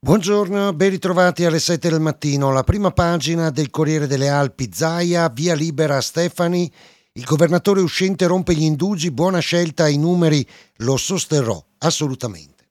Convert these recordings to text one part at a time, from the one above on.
Buongiorno, ben ritrovati alle 7 del mattino. La prima pagina del Corriere delle Alpi, Zaia, via libera a Stefani. Il governatore uscente rompe gli indugi, buona scelta, i numeri lo sosterrò, assolutamente.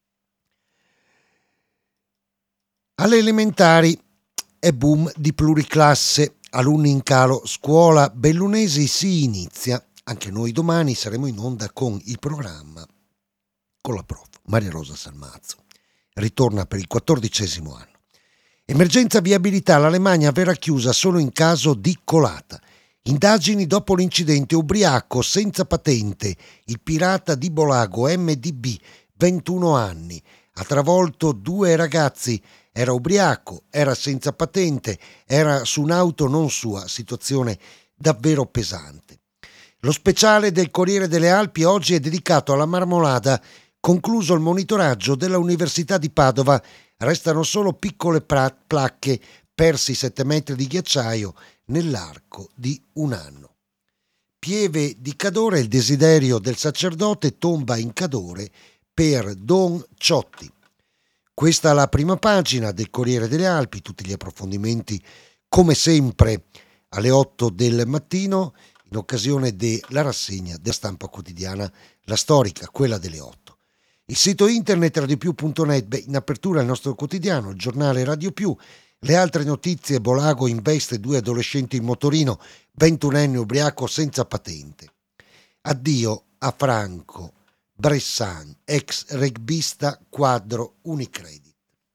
Alle elementari è boom di pluriclasse, alunni in calo, scuola Bellunesi si inizia. Anche noi domani saremo in onda con il programma con la prof Maria Rosa Salmazzo. Ritorna per il 14° anno. Emergenza viabilità, l'Alemagna verrà chiusa solo in caso di colata. Indagini dopo l'incidente, ubriaco senza patente, il pirata di Bolago MDB, 21 anni, ha travolto 2 ragazzi, era ubriaco, era senza patente, era su un'auto non sua, situazione davvero pesante. Lo speciale del Corriere delle Alpi oggi è dedicato alla marmolada. Concluso il monitoraggio della Università di Padova, restano solo piccole placche, persi 7 metri di ghiacciaio nell'arco di un anno. Pieve di Cadore, il desiderio del sacerdote tomba in Cadore per Don Ciotti. Questa è la prima pagina del Corriere delle Alpi, tutti gli approfondimenti come sempre alle 8 del mattino in occasione della rassegna della Stampa Quotidiana, la storica, quella delle 8. Il sito internet radiopiù.net, in apertura il nostro quotidiano, il giornale Radio Più, le altre notizie: Bolago investe 2 adolescenti in motorino, 21enne ubriaco senza patente. Addio a Franco Bressan, ex rugbista quadro Unicredit.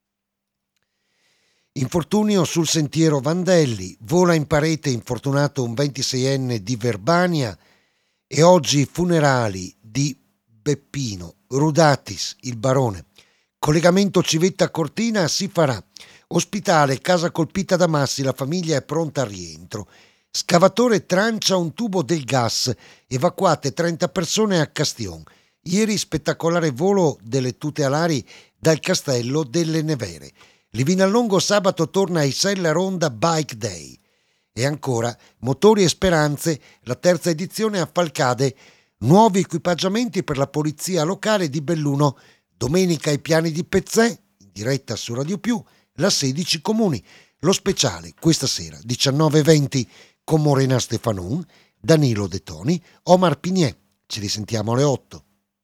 Infortunio sul sentiero Vandelli, vola in parete infortunato un 26enne di Verbania e oggi funerali di Beppino Rudatis, il barone. Collegamento Civetta-Cortina si farà. Ospitale, casa colpita da massi, la famiglia è pronta al rientro. Scavatore trancia un tubo del gas, evacuate 30 persone a Castion. Ieri spettacolare volo delle tute alari dal castello delle Nevere. Livinallongo sabato torna a Isella Ronda Bike Day. E ancora, motori e speranze, la terza edizione a Falcade. Nuovi equipaggiamenti per la polizia locale di Belluno. Domenica ai piani di Pezzè, in diretta su Radio Più, la 16 comuni. Lo speciale questa sera 19:20 con Morena Stefanon, Danilo De Toni, Omar Pignè. Ci risentiamo alle 8.